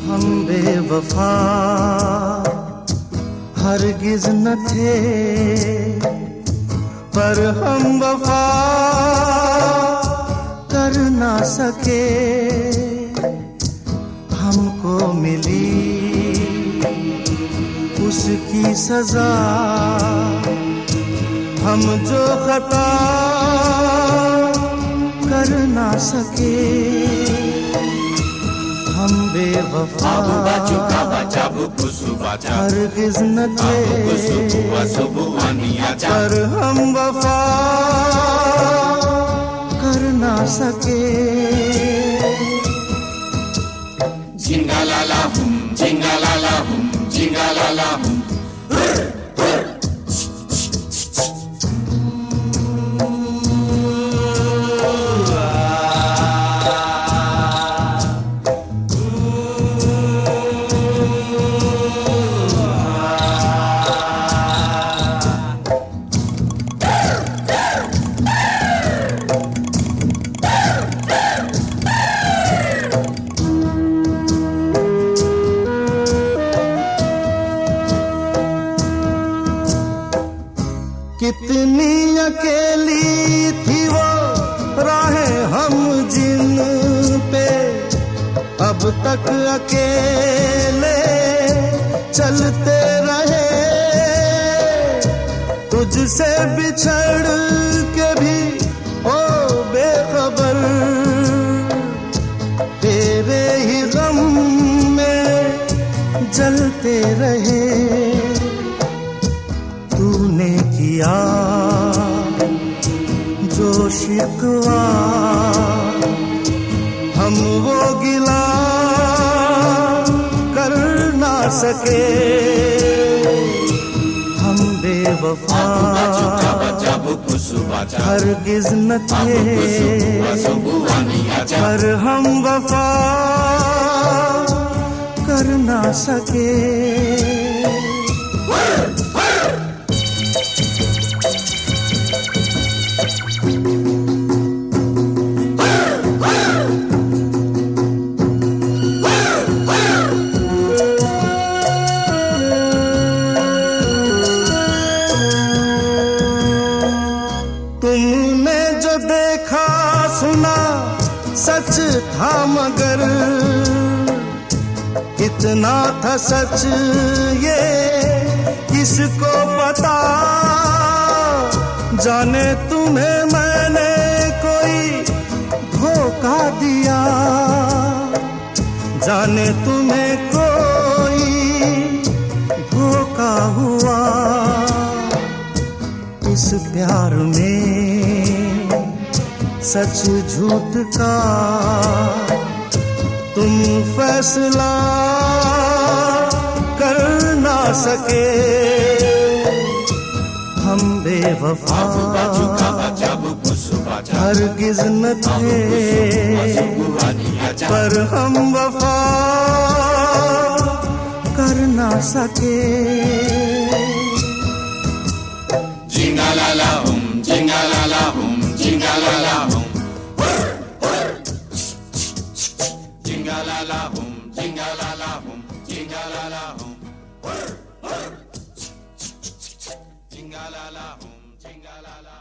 हम बेवफा हरगिज न थे, पर हम वफा कर ना सके। हमको मिली उसकी सजा, हम जो खता कर ना सके। हम बेवफा हरगिज न थे, पर हम वफा कर ना सके। जिंगालाला हुम, जिंगालाला हुम, जिंगालाला हुम। कितनी अकेली थी वो राहें हम जिन पे, अब तक अकेले चलते रहे। तुझसे बिछड़ के भी ओ बेखबर, तेरे ही गम में जलते रहे। तूने किया जो शिकवा, हम वो गिला कर ना सके। हम बेवफा हरगिज न थे, पर हम वफा कर ना सके। तुमने जो देखा सुना सच था, मगर कितना था सच ये किसको पता। जाने तुम्हें मैंने कोई धोखा दिया, जाने तुम्हें कोई धोखा हुआ। इस प्यार में सच झूठ का तुम फैसला कर ना सके। हम बेवफा हरगिज न थे, पर हम वफा कर ना सके। Jingalala hum, jingalala hum, jingalala hum. Jingalala hum, jingalala hum, jingalala hum. Jingalala hum, jingalala.